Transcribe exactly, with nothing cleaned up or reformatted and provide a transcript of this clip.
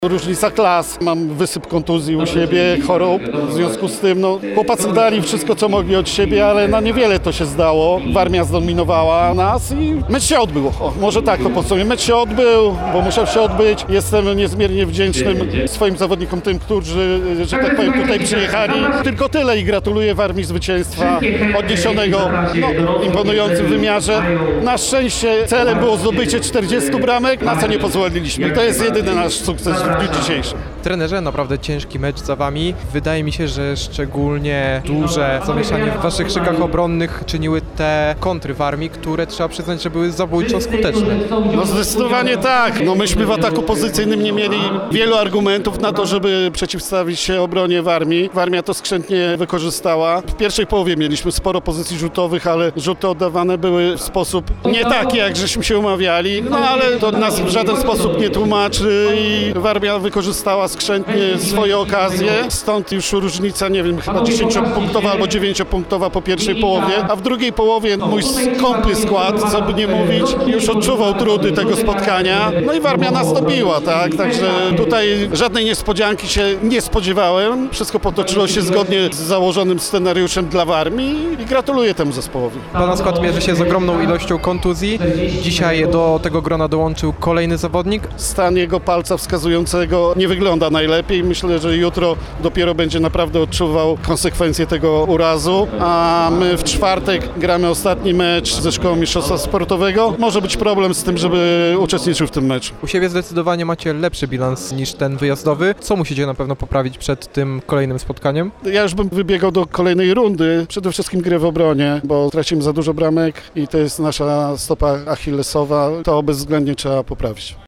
Różnica klas, mam wysyp kontuzji u siebie, chorób, w związku z tym no, chłopacy dali wszystko co mogli od siebie, ale na niewiele to się zdało. Armia zdominowała nas i mecz się odbył. O, może tak to podsumuję. Mecz się odbył, bo musiał się odbyć. Jestem niezmiernie wdzięczny swoim zawodnikom, tym, którzy, że tak powiem, tutaj przyjechali. Tylko tyle i gratuluję Warmii zwycięstwa odniesionego no, imponującym wymiarze. Na szczęście celem było zdobycie czterdziestu bramek, na co nie pozwoliliśmy. I to jest jedyny nasz sukces w dniu dzisiejszym. Trenerze, naprawdę ciężki mecz za wami. Wydaje mi się, że szczególnie duże zamieszanie w waszych szykach obronnych czyniły te kontry w Armii, które trzeba przyznać, że były zabójczo skuteczne. No zdecydowanie tak. No myśmy w ataku pozycyjnym nie mieli wielu argumentów na to, żeby przeciwstawić się obronie w Armii. Armia to skrzętnie wykorzystała. W pierwszej połowie mieliśmy sporo pozycji rzutowych, ale rzuty oddawane były w sposób nie taki, jak żeśmy się umawiali. No ale to nas w żaden sposób nie tłumaczy i Armia wykorzystała skrzętnie swoje okazje. Stąd już różnica, nie wiem, chyba dziesięciopunktowa albo dziewięciopunktowa po pierwszej połowie, a w drugiej połowie mój skąpy skład, co by nie mówić, już odczuwał trudy tego spotkania. No i Armia nas dobiła, tak? Także tutaj żadnej niespodzianki się nie spodziewałem. Wszystko potoczyło się zgodnie z założonym scenariuszem dla Warmii i gratuluję temu zespołowi. Pana skład mierzy się z ogromną ilością kontuzji. Dzisiaj do tego grona dołączył kolejny zawodnik. Stan jego palca wskazującego nie wygląda najlepiej. Myślę, że jutro dopiero będzie naprawdę odczuwał konsekwencje tego urazu, a my w czwartek gramy ostatni mecz ze Szkołą Mistrzostwa Sportowego. Może być problem z tym, żeby uczestniczył w tym meczu. U siebie zdecydowanie macie lepszy bilans niż ten wyjazdowy. Co musicie na pewno poprawić przed tym kolejnym spotkaniem? Ja już bym wybiegał do kolejnej rundy. Przede wszystkim grę w obronie, bo tracimy za dużo bramek i to jest nasza stopa achillesowa. To bezwzględnie trzeba poprawić.